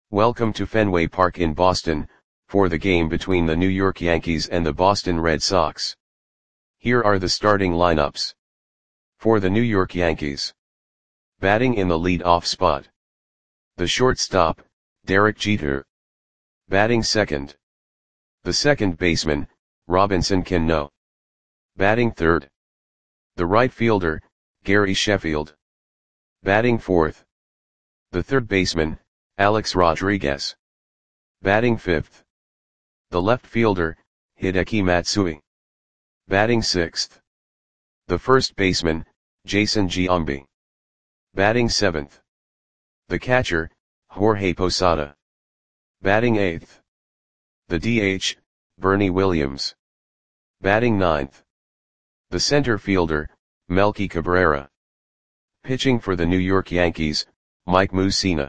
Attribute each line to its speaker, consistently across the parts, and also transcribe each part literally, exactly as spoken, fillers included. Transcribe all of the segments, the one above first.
Speaker 1: Welcome to Fenway Park in Boston, for the game between the New York Yankees and the Boston Red Sox. Here are the starting lineups. For the New York Yankees. Batting in the lead-off spot. The shortstop, Derek Jeter. Batting second. The second baseman, Robinson Cano. Batting third. The right fielder, Gary Sheffield. Batting fourth. The third baseman, Alex Rodriguez. Batting fifth. The left fielder, Hideki Matsui. Batting sixth. The first baseman, Jason Giambi. Batting seventh. The catcher, Jorge Posada. Batting eighth. The D H, Bernie Williams. Batting ninth. The center fielder, Melky Cabrera. Pitching for the New York Yankees, Mike Mussina.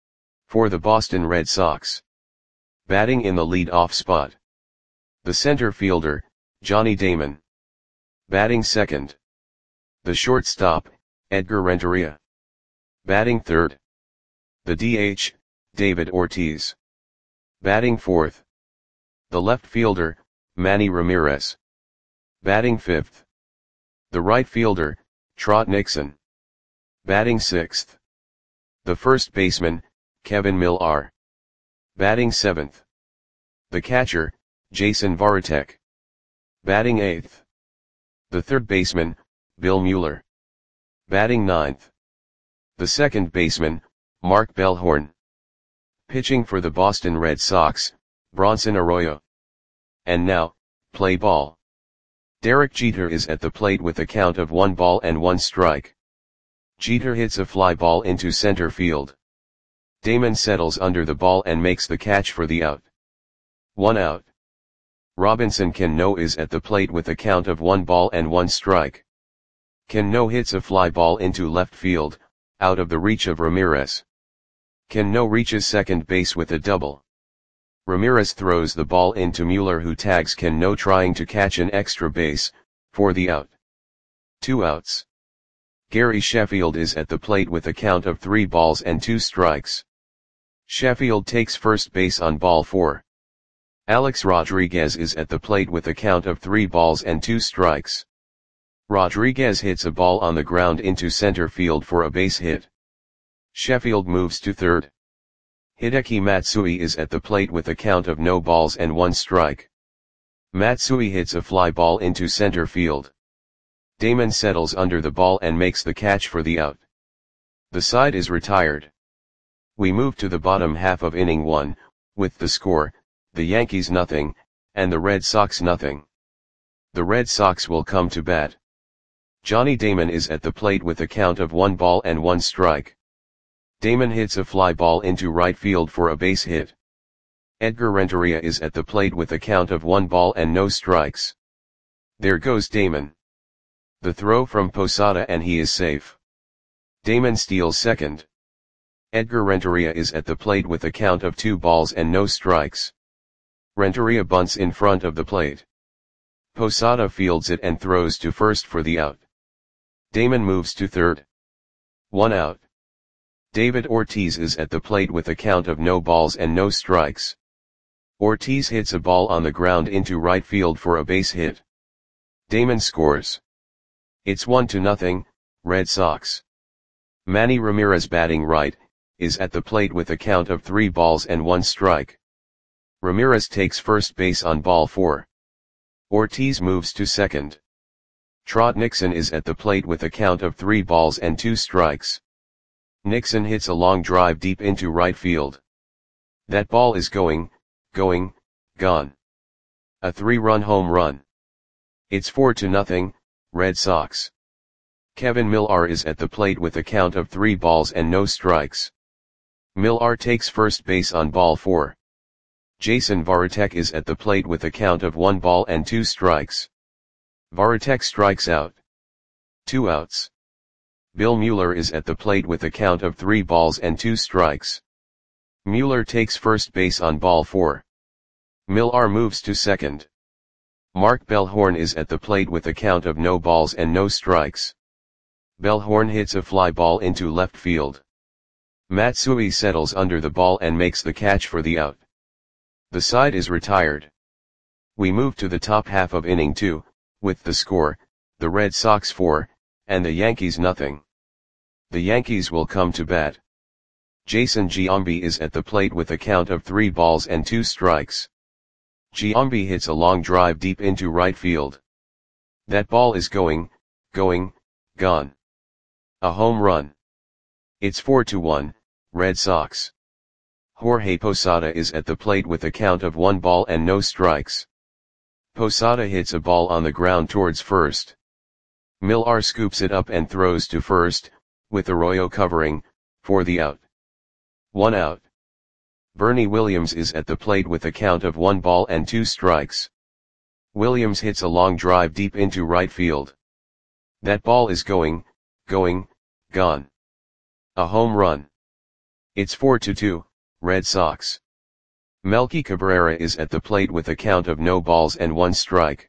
Speaker 1: For the Boston Red Sox. Batting in the lead-off spot. The center fielder, Johnny Damon. Batting second. The shortstop, Edgar Renteria. Batting third. The D H, David Ortiz. Batting fourth. The left fielder, Manny Ramirez. Batting fifth. The right fielder, Trot Nixon. Batting sixth. The first baseman, Kevin Millar. Batting seventh. The catcher, Jason Varitek. Batting eighth. The third baseman, Bill Mueller. Batting ninth. The second baseman, Mark Bellhorn. Pitching for the Boston Red Sox, Bronson Arroyo. And now, play ball. Derek Jeter is at the plate with a count of one ball and one strike. Jeter hits a fly ball into center field. Damon settles under the ball and makes the catch for the out. One out. Robinson Cano is at the plate with a count of one ball and one strike. Cano hits a fly ball into left field, out of the reach of Ramirez. Cano reaches second base with a double. Ramirez throws the ball into Mueller, who tags Cano trying to catch an extra base, for the out. Two outs. Gary Sheffield is at the plate with a count of three balls and two strikes. Sheffield takes first base on ball four. Alex Rodriguez is at the plate with a count of three balls and two strikes. Rodriguez hits a ball on the ground into center field for a base hit. Sheffield moves to third. Hideki Matsui is at the plate with a count of no balls and one strike. Matsui hits a fly ball into center field. Damon settles under the ball and makes the catch for the out. The side is retired. We move to the bottom half of inning one, with the score, the Yankees nothing, and the Red Sox nothing. The Red Sox will come to bat. Johnny Damon is at the plate with a count of one ball and one strike. Damon hits a fly ball into right field for a base hit. Edgar Renteria is at the plate with a count of one ball and no strikes. There goes Damon. The throw from Posada and he is safe. Damon steals second. Edgar Renteria is at the plate with a count of two balls and no strikes. Renteria bunts in front of the plate. Posada fields it and throws to first for the out. Damon moves to third. One out. David Ortiz is at the plate with a count of no balls and no strikes. Ortiz hits a ball on the ground into right field for a base hit. Damon scores. It's one to nothing, Red Sox. Manny Ramirez, batting right, is at the plate with a count of three balls and one strike. Ramirez takes first base on ball four. Ortiz moves to second. Trot Nixon is at the plate with a count of three balls and two strikes. Nixon hits a long drive deep into right field. That ball is going, going, gone. A three-run home run. It's four to nothing, Red Sox. Kevin Millar is at the plate with a count of three balls and no strikes. Millar takes first base on ball four. Jason Varitek is at the plate with a count of one ball and two strikes. Varitek strikes out. Two outs. Bill Mueller is at the plate with a count of three balls and two strikes. Mueller takes first base on ball four. Millar moves to second. Mark Bellhorn is at the plate with a count of no balls and no strikes. Bellhorn hits a fly ball into left field. Matsui settles under the ball and makes the catch for the out. The side is retired. We move to the top half of inning two, with the score, the Red Sox four, and the Yankees nothing. The Yankees will come to bat. Jason Giambi is at the plate with a count of three balls and two strikes. Giambi hits a long drive deep into right field. That ball is going, going, gone. A home run. It's four to one, Red Sox. Jorge Posada is at the plate with a count of one ball and no strikes. Posada hits a ball on the ground towards first. Millar scoops it up and throws to first, with Arroyo covering, for the out. One out. Bernie Williams is at the plate with a count of one ball and two strikes. Williams hits a long drive deep into right field. That ball is going, going, gone. A home run. It's four to two, Red Sox. Melky Cabrera is at the plate with a count of no balls and one strike.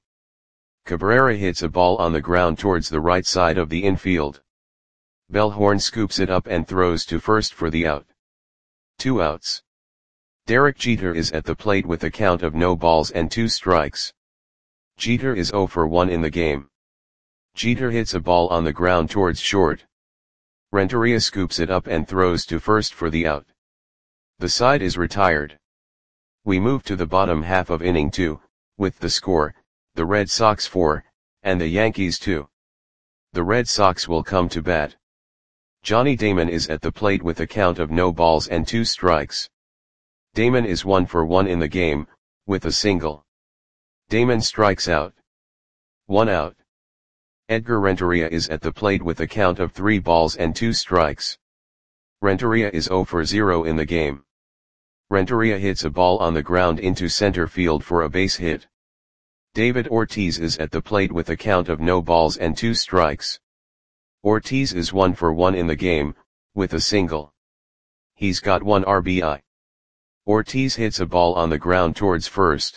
Speaker 1: Cabrera hits a ball on the ground towards the right side of the infield. Bellhorn scoops it up and throws to first for the out. Two outs. Derek Jeter is at the plate with a count of no balls and two strikes. Jeter is zero for one in the game. Jeter hits a ball on the ground towards short. Renteria scoops it up and throws to first for the out. The side is retired. We move to the bottom half of inning two, with the score, the Red Sox four, and the Yankees two. The Red Sox will come to bat. Johnny Damon is at the plate with a count of no balls and two strikes. Damon is one for one in the game, with a single. Damon strikes out. One out. Edgar Renteria is at the plate with a count of three balls and two strikes. Renteria is zero for zero in the game. Renteria hits a ball on the ground into center field for a base hit. David Ortiz is at the plate with a count of no balls and two strikes. Ortiz is one for one in the game, with a single. He's got one R B I. Ortiz hits a ball on the ground towards first.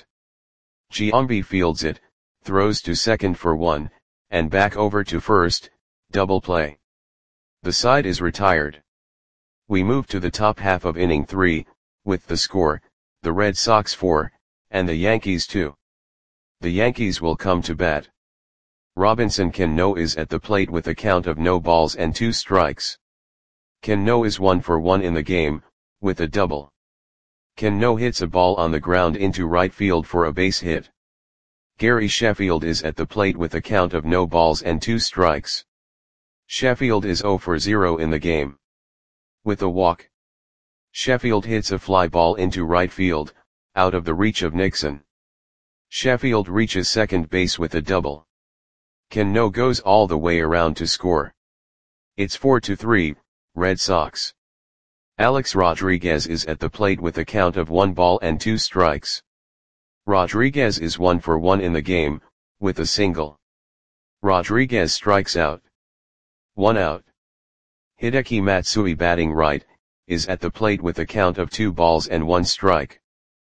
Speaker 1: Giambi fields it, throws to second for one, and back over to first, double play. The side is retired. We move to the top half of inning three, with the score, the Red Sox four, and the Yankees two. The Yankees will come to bat. Robinson Cano is at the plate with a count of no balls and two strikes. Cano is one for one in the game, with a double. Cano hits a ball on the ground into right field for a base hit. Gary Sheffield is at the plate with a count of no balls and two strikes. Sheffield is zero for zero in the game. With a walk. Sheffield hits a fly ball into right field, out of the reach of Nixon. Sheffield reaches second base with a double. Cano goes all the way around to score. It's four to three, Red Sox. Alex Rodriguez is at the plate with a count of one ball and two strikes. Rodriguez is one for one in the game, with a single. Rodriguez strikes out. One out. Hideki Matsui, batting right, is at the plate with a count of two balls and one strike.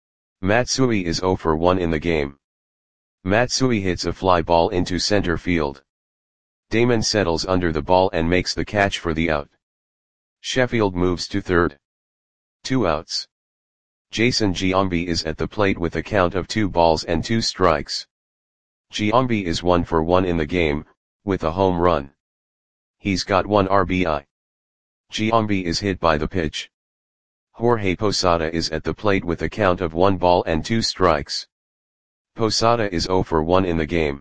Speaker 1: Matsui is zero for one in the game. Matsui hits a fly ball into center field. Damon settles under the ball and makes the catch for the out. Sheffield moves to third. Two outs. Jason Giambi is at the plate with a count of two balls and two strikes. Giambi is one for one in the game, with a home run. He's got one R B I. Giambi is hit by the pitch. Jorge Posada is at the plate with a count of one ball and two strikes. Posada is zero for one in the game.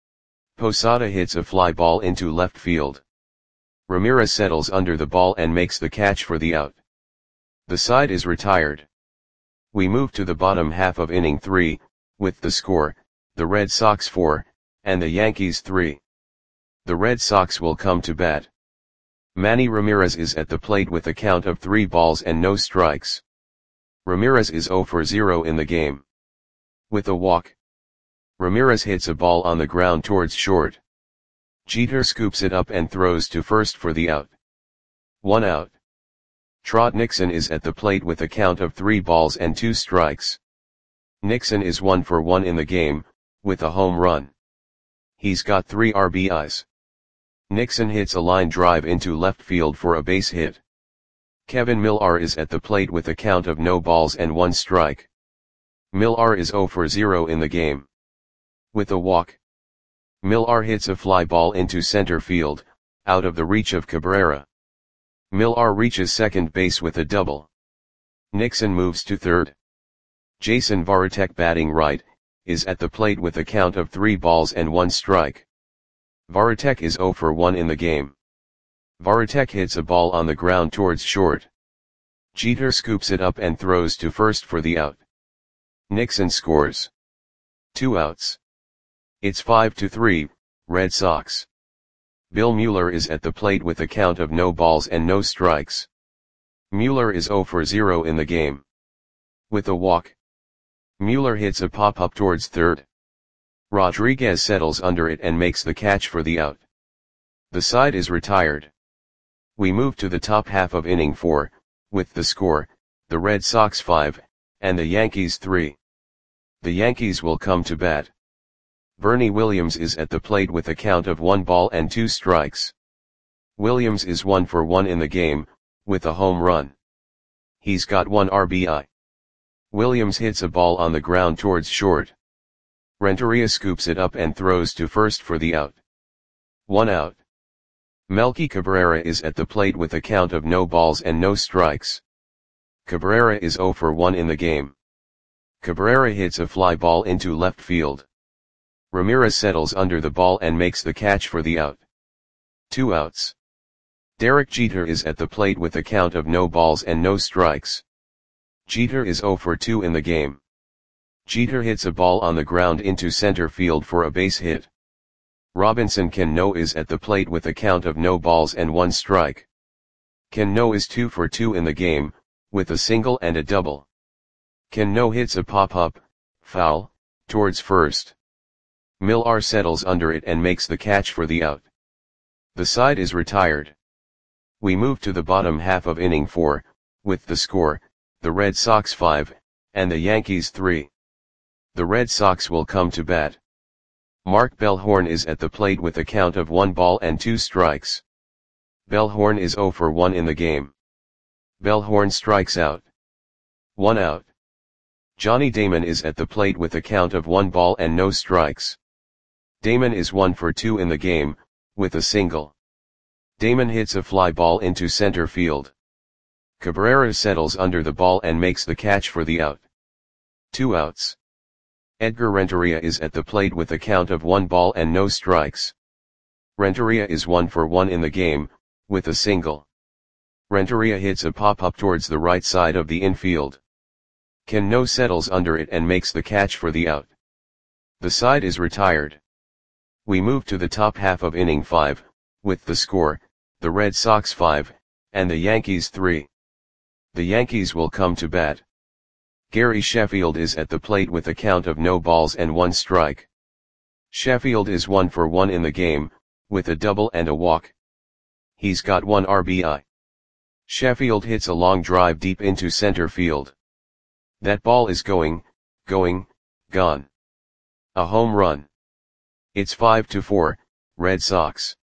Speaker 1: Posada hits a fly ball into left field. Ramirez settles under the ball and makes the catch for the out. The side is retired. We move to the bottom half of inning three, with the score, the Red Sox four, and the Yankees three. The Red Sox will come to bat. Manny Ramirez is at the plate with a count of three balls and no strikes. Ramirez is zero for zero in the game. With a walk. Ramirez hits a ball on the ground towards short. Jeter scoops it up and throws to first for the out. One out. Trot Nixon is at the plate with a count of three balls and two strikes. Nixon is one for one in the game, with a home run. He's got three R B Is. Nixon hits a line drive into left field for a base hit. Kevin Millar is at the plate with a count of no balls and one strike. Millar is zero for zero in the game. With a walk, Millar hits a fly ball into center field, out of the reach of Cabrera. Millar reaches second base with a double. Nixon moves to third. Jason Varitek, batting right, is at the plate with a count of three balls and one strike. Varitek is zero for one in the game. Varitek hits a ball on the ground towards short. Jeter scoops it up and throws to first for the out. Nixon scores. Two outs. It's five to three, Red Sox. Bill Mueller is at the plate with a count of no balls and no strikes. Mueller is zero for zero in the game. With a walk, Mueller hits a pop-up towards third. Rodriguez settles under it and makes the catch for the out. The side is retired. We move to the top half of inning four, with the score, the Red Sox five, and the Yankees three. The Yankees will come to bat. Bernie Williams is at the plate with a count of one ball and two strikes. Williams is one for one in the game, with a home run. He's got one R B I. Williams hits a ball on the ground towards short. Renteria scoops it up and throws to first for the out. One out. Melky Cabrera is at the plate with a count of no balls and no strikes. Cabrera is zero for one in the game. Cabrera hits a fly ball into left field. Ramirez settles under the ball and makes the catch for the out. Two outs. Derek Jeter is at the plate with a count of no balls and no strikes. Jeter is zero for two in the game. Jeter hits a ball on the ground into center field for a base hit. Robinson Cano is at the plate with a count of no balls and one strike. Cano is two for two in the game, with a single and a double. Cano hits a pop-up, foul, towards first. Millar settles under it and makes the catch for the out. The side is retired. We move to the bottom half of inning four, with the score, the Red Sox five, and the Yankees three. The Red Sox will come to bat. Mark Bellhorn is at the plate with a count of one ball and two strikes. Bellhorn is zero for one in the game. Bellhorn strikes out. One out. Johnny Damon is at the plate with a count of one ball and no strikes. Damon is one for two in the game, with a single. Damon hits a fly ball into center field. Cabrera settles under the ball and makes the catch for the out. Two outs. Edgar Renteria is at the plate with a count of one ball and no strikes. Renteria is one for one in the game, with a single. Renteria hits a pop-up towards the right side of the infield. Cano settles under it and makes the catch for the out. The side is retired. We move to the top half of inning five, with the score, the Red Sox five, and the Yankees three. The Yankees will come to bat. Gary Sheffield is at the plate with a count of no balls and one strike. Sheffield is one for one in the game, with a double and a walk. He's got one R B I. Sheffield hits a long drive deep into center field. That ball is going, going, gone. A home run. It's five to four, Red Sox.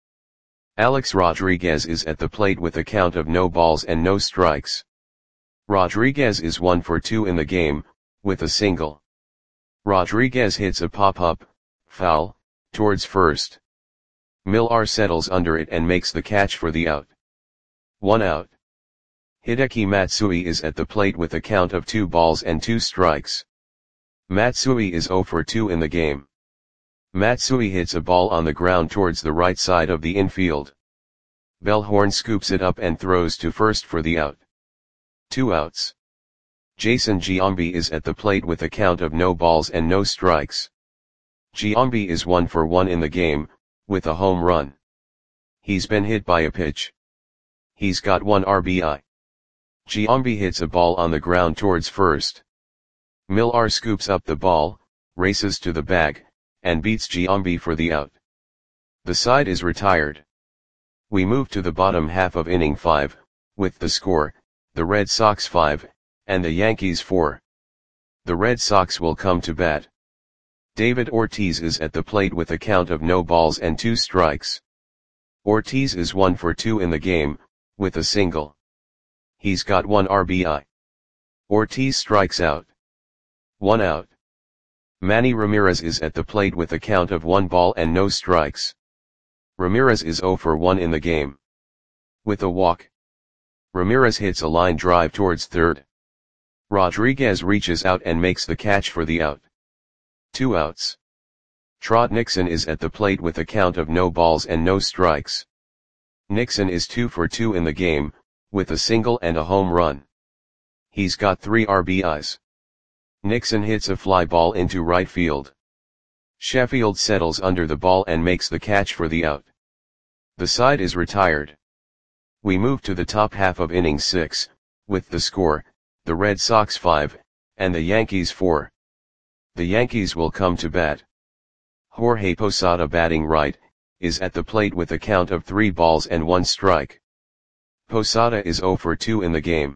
Speaker 1: Alex Rodriguez is at the plate with a count of no balls and no strikes. Rodriguez is one for two in the game, with a single. Rodriguez hits a pop-up, foul, towards first. Millar settles under it and makes the catch for the out. One out. Hideki Matsui is at the plate with a count of two balls and two strikes. Matsui is zero for two in the game. Matsui hits a ball on the ground towards the right side of the infield. Bellhorn scoops it up and throws to first for the out. Two outs. Jason Giambi is at the plate with a count of no balls and no strikes. Giambi is one for one in the game, with a home run. He's been hit by a pitch. He's got one R B I. Giambi hits a ball on the ground towards first. Millar scoops up the ball, races to the bag, and beats Giambi for the out. The side is retired. We move to the bottom half of inning five, with the score, the Red Sox five, and the Yankees four. The Red Sox will come to bat. David Ortiz is at the plate with a count of no balls and two strikes. Ortiz is one for two in the game, with a single. He's got one R B I. Ortiz strikes out. One out. Manny Ramirez is at the plate with a count of one ball and no strikes. Ramirez is zero for one in the game. With a walk, Ramirez hits a line drive towards third. Rodriguez reaches out and makes the catch for the out. Two outs. Trot Nixon is at the plate with a count of no balls and no strikes. Nixon is two for two in the game, with a single and a home run. He's got three R B Is. Nixon hits a fly ball into right field. Sheffield settles under the ball and makes the catch for the out. The side is retired. We move to the top half of inning six, with the score, the Red Sox five, and the Yankees four. The Yankees will come to bat. Jorge Posada, batting right, is at the plate with a count of three balls and one strike. Posada is zero for two in the game.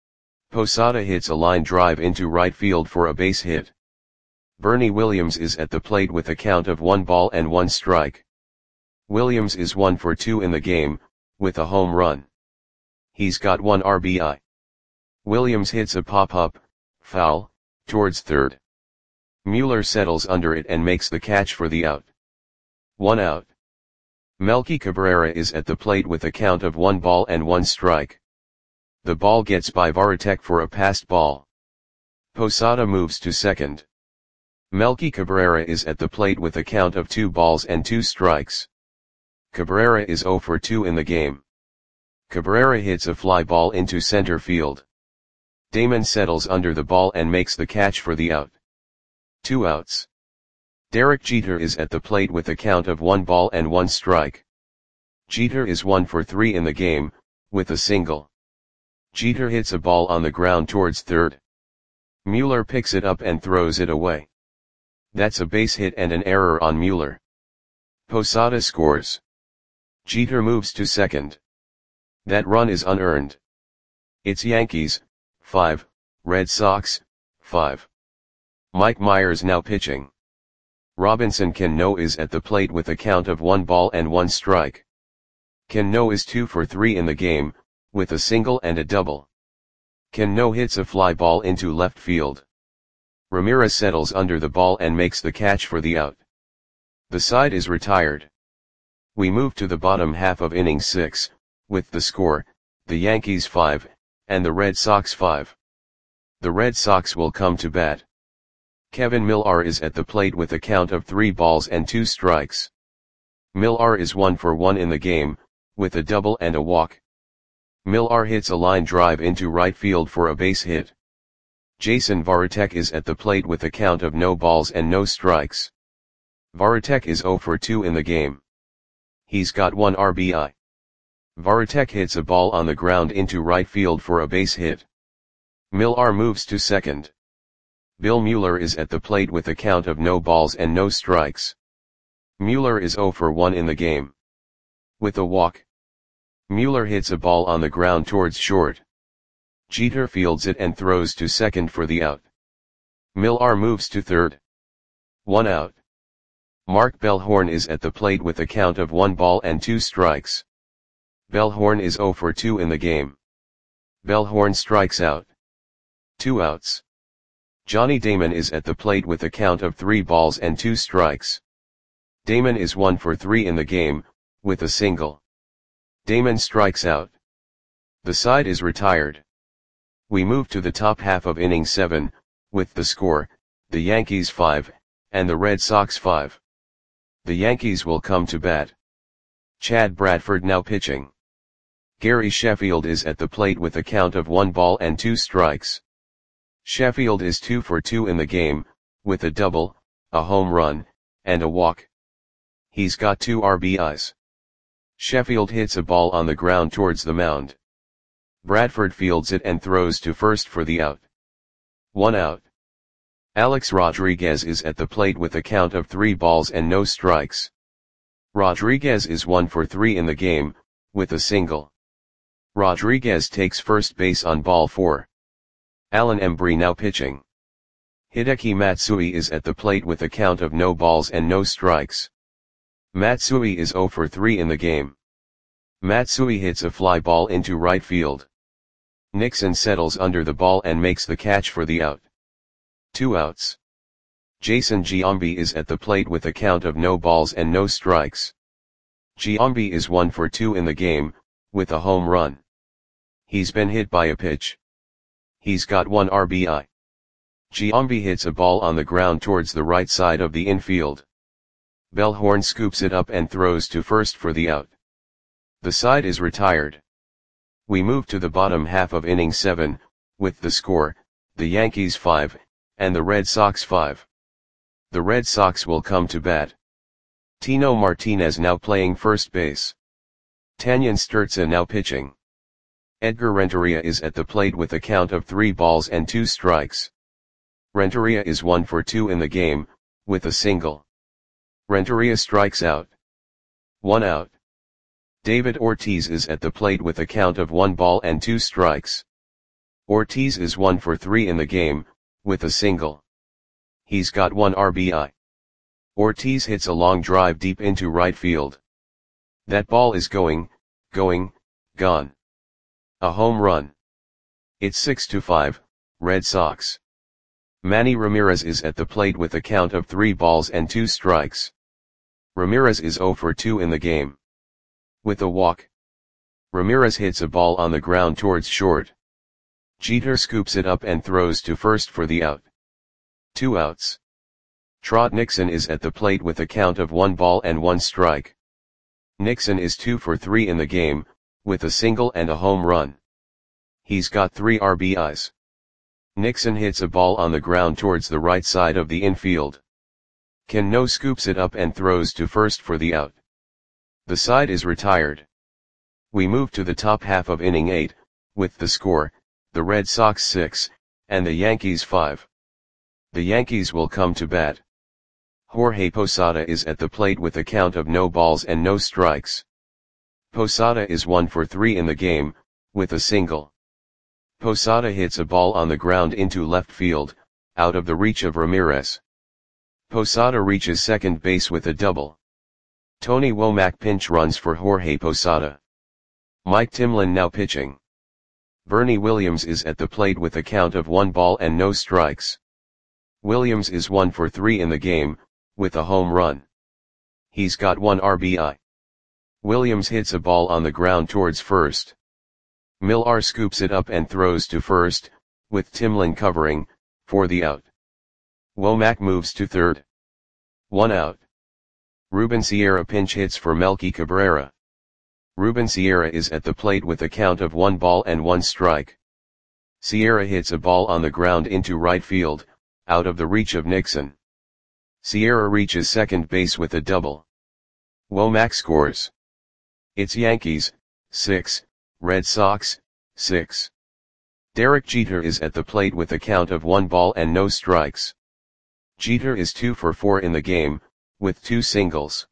Speaker 1: Posada hits a line drive into right field for a base hit. Bernie Williams is at the plate with a count of one ball and one strike. Williams is one for two in the game, with a home run. He's got one R B I. Williams hits a pop-up, foul, towards third. Mueller settles under it and makes the catch for the out. One out. Melky Cabrera is at the plate with a count of one ball and one strike. The ball gets by Varitek for a passed ball. Posada moves to second. Melky Cabrera is at the plate with a count of two balls and two strikes. Cabrera is zero for two in the game. Cabrera hits a fly ball into center field. Damon settles under the ball and makes the catch for the out. Two outs. Derek Jeter is at the plate with a count of one ball and one strike. Jeter is one for three in the game, with a single. Jeter hits a ball on the ground towards third. Mueller picks it up and throws it away. That's a base hit and an error on Mueller. Posada scores. Jeter moves to second. That run is unearned. It's Yankees, five, Red Sox, five. Mike Myers now pitching. Robinson Cano is at the plate with a count of one ball and one strike. Cano is two for three in the game, with a single and a double. Cano hits a fly ball into left field. Ramirez settles under the ball and makes the catch for the out. The side is retired. We move to the bottom half of inning six, with the score, the Yankees five, and the Red Sox five. The Red Sox will come to bat. Kevin Millar is at the plate with a count of three balls and two strikes. Millar is one for one in the game, with a double and a walk. Millar hits a line drive into right field for a base hit. Jason Varitek is at the plate with a count of no balls and no strikes. Varitek is zero for two in the game. He's got one R B I. Varitek hits a ball on the ground into right field for a base hit. Millar moves to second. Bill Mueller is at the plate with a count of no balls and no strikes. Mueller is zero for one in the game. With a walk, Mueller hits a ball on the ground towards short. Jeter fields it and throws to second for the out. Millar moves to third. One out. Mark Bellhorn is at the plate with a count of one ball and two strikes. Bellhorn is zero for two in the game. Bellhorn strikes out. Two outs. Johnny Damon is at the plate with a count of three balls and two strikes. Damon is one for three in the game, with a single. Damon strikes out. The side is retired. We move to the top half of inning seven, with the score, the Yankees five, and the Red Sox five. The Yankees will come to bat. Chad Bradford now pitching. Gary Sheffield is at the plate with a count of one ball and two strikes. Sheffield is two for two in the game, with a double, a home run, and a walk. He's got two R B Is. Sheffield hits a ball on the ground towards the mound. Bradford fields it and throws to first for the out. One out. Alex Rodriguez is at the plate with a count of three balls and no strikes. Rodriguez is one for three in the game, with a single. Rodriguez takes first base on ball four. Alan Embry now pitching. Hideki Matsui is at the plate with a count of no balls and no strikes. Matsui is zero for three in the game. Matsui hits a fly ball into right field. Nixon settles under the ball and makes the catch for the out. Two outs. Jason Giambi is at the plate with a count of no balls and no strikes. Giambi is one for two in the game, with a home run. He's been hit by a pitch. He's got one R B I. Giambi hits a ball on the ground towards the right side of the infield. Bellhorn scoops it up and throws to first for the out. The side is retired. We move to the bottom half of inning seven, with the score, the Yankees five, and the Red Sox five. The Red Sox will come to bat. Tino Martinez now playing first base. Tanyan Sturza now pitching. Edgar Renteria is at the plate with a count of three balls and two strikes. Renteria is one for two in the game, with a single. Renteria strikes out. One out. David Ortiz is at the plate with a count of one ball and two strikes. Ortiz is one for three in the game, with a single. He's got one R B I. Ortiz hits a long drive deep into right field. That ball is going, going, gone. A home run. It's six to five, Red Sox. Manny Ramirez is at the plate with a count of three balls and two strikes. Ramirez is zero for two in the game. With a walk. Ramirez hits a ball on the ground towards short. Jeter scoops it up and throws to first for the out. Two outs. Trot Nixon is at the plate with a count of one ball and one strike. Nixon is two for three in the game, with a single and a home run. He's got three R B Is. Nixon hits a ball on the ground towards the right side of the infield. Cano scoops it up and throws to first for the out. The side is retired. We move to the top half of inning eight, with the score, the Red Sox six, and the Yankees five. The Yankees will come to bat. Jorge Posada is at the plate with a count of no balls and no strikes. Posada is one for three in the game, with a single. Posada hits a ball on the ground into left field, out of the reach of Ramirez. Posada reaches second base with a double. Tony Womack pinch runs for Jorge Posada. Mike Timlin now pitching. Bernie Williams is at the plate with a count of one ball and no strikes. Williams is one for three in the game, with a home run. He's got one R B I. Williams hits a ball on the ground towards first. Millar scoops it up and throws to first, with Timlin covering, for the out. Womack moves to third. One out. Ruben Sierra pinch hits for Melky Cabrera. Ruben Sierra is at the plate with a count of one ball and one strike. Sierra hits a ball on the ground into right field, out of the reach of Nixon. Sierra reaches second base with a double. Womack scores. It's Yankees, six, Red Sox, six. Derek Jeter is at the plate with a count of one ball and no strikes. Jeter is two for four in the game, with two singles.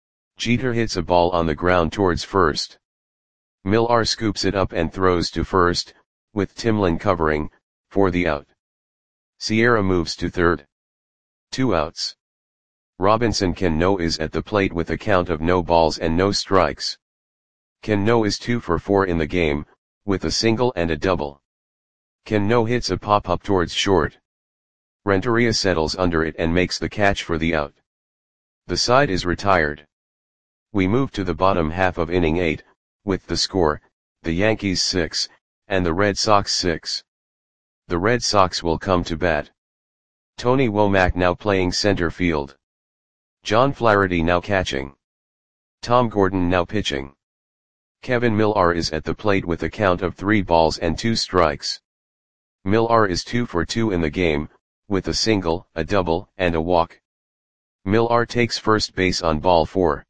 Speaker 1: Jeter hits a ball on the ground towards first. Millar scoops it up and throws to first, with Timlin covering, for the out. Sierra moves to third. Two outs. Robinson Cano is at the plate with a count of no balls and no strikes. Cano is two for four in the game, with a single and a double. Cano hits a pop-up towards short. Renteria settles under it and makes the catch for the out. The side is retired. We move to the bottom half of inning eight, with the score, the Yankees six, and the Red Sox six. The Red Sox will come to bat. Tony Womack now playing center field. John Flaherty now catching. Tom Gordon now pitching. Kevin Millar is at the plate with a count of three balls and two strikes. Millar is two for two in the game, with a single, a double, and a walk. Millar takes first base on ball four.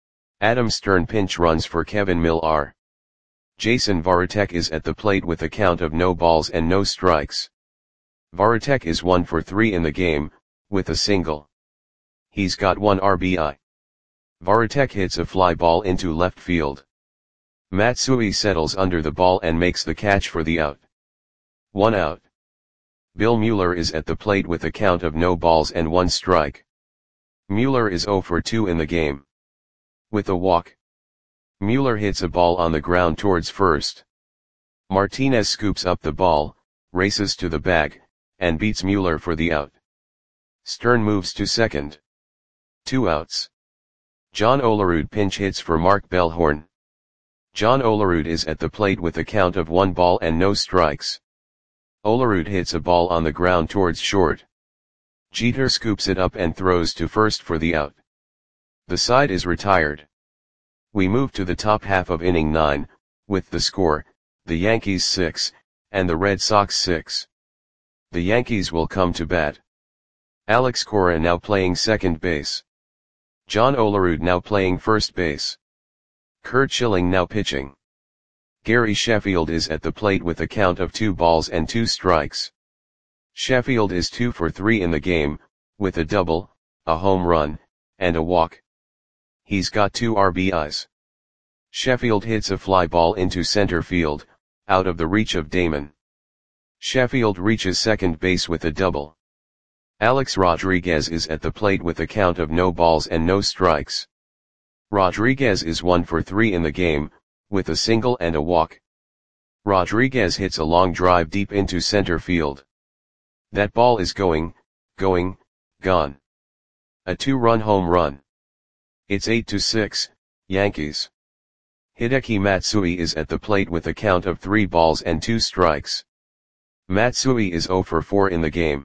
Speaker 1: Adam Stern pinch runs for Kevin Millar. Jason Varitek is at the plate with a count of no balls and no strikes. Varitek is one for three in the game, with a single. He's got one R B I. Varitek hits a fly ball into left field. Matsui settles under the ball and makes the catch for the out. One out. Bill Mueller is at the plate with a count of no balls and one strike. Mueller is zero for two in the game. With a walk. Mueller hits a ball on the ground towards first. Martinez scoops up the ball, races to the bag, and beats Mueller for the out. Stern moves to second. Two outs. John Olerud pinch hits for Mark Bellhorn. John Olerud is at the plate with a count of one ball and no strikes. Olerud hits a ball on the ground towards short. Jeter scoops it up and throws to first for the out. The side is retired. We move to the top half of inning nine, with the score, the Yankees six, and the Red Sox six. The Yankees will come to bat. Alex Cora now playing second base. John Olerud now playing first base. Curt Schilling now pitching. Gary Sheffield is at the plate with a count of two balls and two strikes. Sheffield is two for three in the game, with a double, a home run, and a walk. He's got two R B Is. Sheffield hits a fly ball into center field, out of the reach of Damon. Sheffield reaches second base with a double. Alex Rodriguez is at the plate with a count of no balls and no strikes. Rodriguez is one for three in the game, with a single and a walk. Rodriguez hits a long drive deep into center field. That ball is going, going, gone. A two-run home run. It's eight to six, Yankees. Hideki Matsui is at the plate with a count of three balls and two strikes. Matsui is zero for four in the game.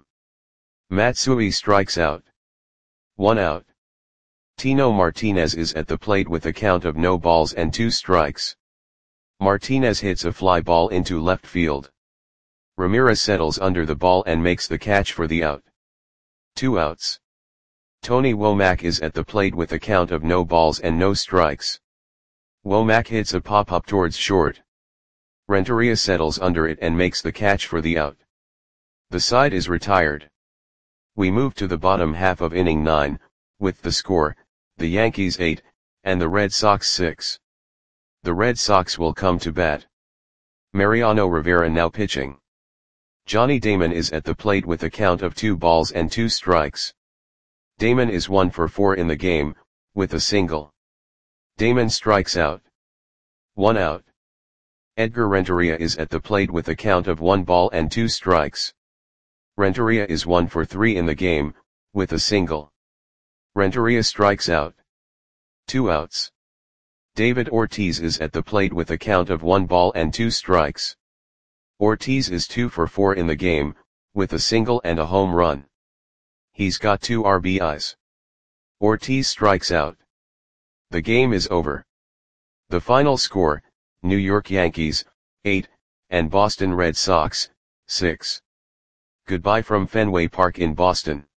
Speaker 1: Matsui strikes out. One out. Tino Martinez is at the plate with a count of no balls and two strikes. Martinez hits a fly ball into left field. Ramirez settles under the ball and makes the catch for the out. Two outs. Tony Womack is at the plate with a count of no balls and no strikes. Womack hits a pop-up towards short. Renteria settles under it and makes the catch for the out. The side is retired. We move to the bottom half of inning nine, with the score, the Yankees eight, and the Red Sox six. The Red Sox will come to bat. Mariano Rivera now pitching. Johnny Damon is at the plate with a count of two balls and two strikes. Damon is one for four in the game, with a single. Damon strikes out. One out. Edgar Renteria is at the plate with a count of one ball and two strikes. Renteria is one for three in the game, with a single. Renteria strikes out. Two outs. David Ortiz is at the plate with a count of one ball and two strikes. Ortiz is two for four in the game, with a single and a home run. He's got two R B Is. Ortiz strikes out. The game is over. The final score, New York Yankees, eight, and Boston Red Sox, six. Goodbye from Fenway Park in Boston.